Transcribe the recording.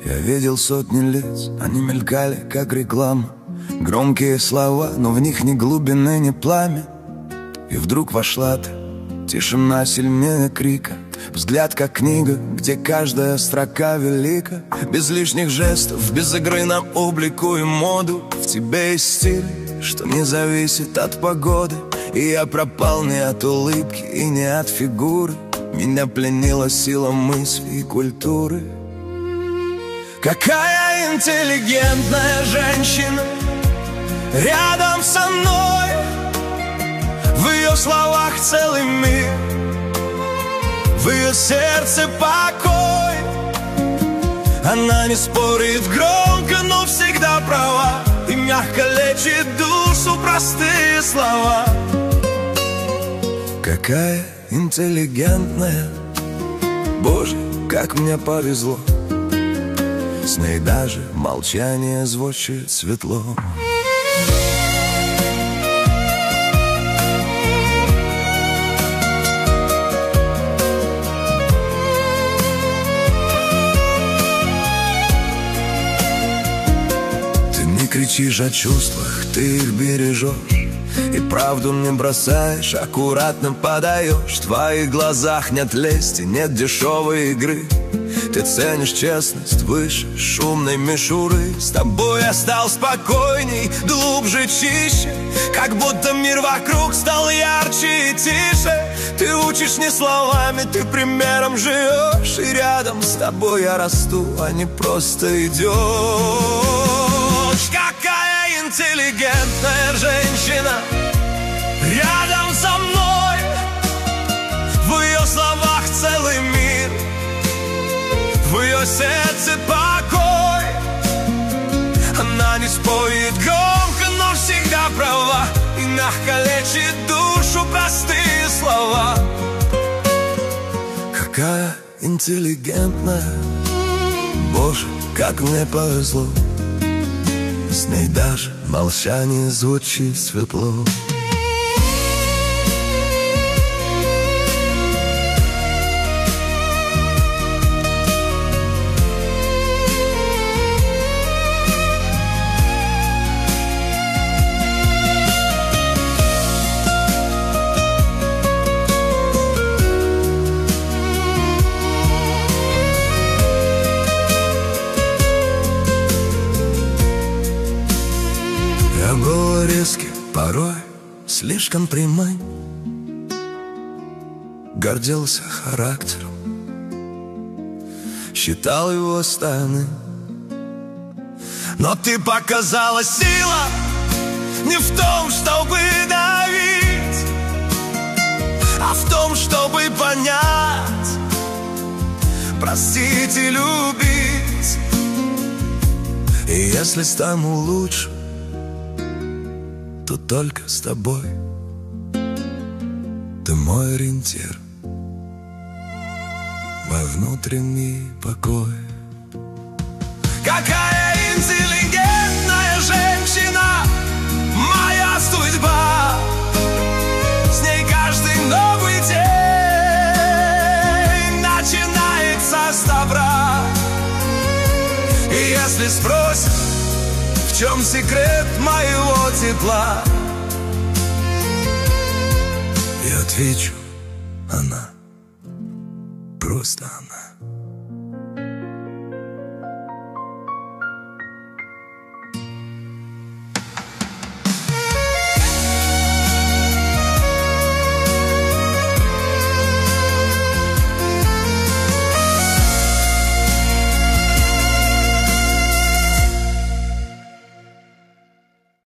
Я видел сотни лиц, они мелькали, как реклама. Громкие слова, но в них ни глубины, ни пламя. И вдруг вошла ты, тишина сильнее крика. Взгляд, как книга, где каждая строка велика. Без лишних жестов, без игры на публику и моду. В тебе есть стиль, что не зависит от погоды. И я пропал не от улыбки и не от фигуры. Меня пленила сила мысли и культуры. Какая интеллигентная женщина рядом со мной. В ее словах целый мир, в ее сердце покой. Она не спорит громко, но всегда права. И мягко лечит душу простые слова. Какая интеллигентная, Боже, как мне повезло. С ней даже молчание звучит светло. Ты не кричишь о чувствах, ты их бережешь. И правду не бросаешь, аккуратно подаешь. В твоих глазах нет лести, нет дешевой игры. Ты ценишь честность выше шумной мишуры. С тобой я стал спокойней, глубже, чище. Как будто мир вокруг стал ярче и тише. Ты учишь не словами, ты примером живешь. И рядом с тобой я расту, а не просто идешь. Какая интеллигентная женщина рядом со мной. В ее словах целый мир, в ее сердце покой. Она не спорит громко, но всегда права. И мягко лечит душу простые слова. Какая интеллигентная, Боже, как мне повезло. С ней даже молчание звучит светло. Я был резкий, порой слишком прямой. Гордился характером, считал его стороны. Но ты показала, сила не в том, чтобы давить, а в том, чтобы понять, простить и любить. И если стану лучше, то только с тобой. Ты мой ориентир, мой внутренний покой. Какая интеллигентная женщина, моя судьба. С ней каждый новый день начинается с добра. И если спросят, в чем секрет моего тепла, я отвечу: она, просто она.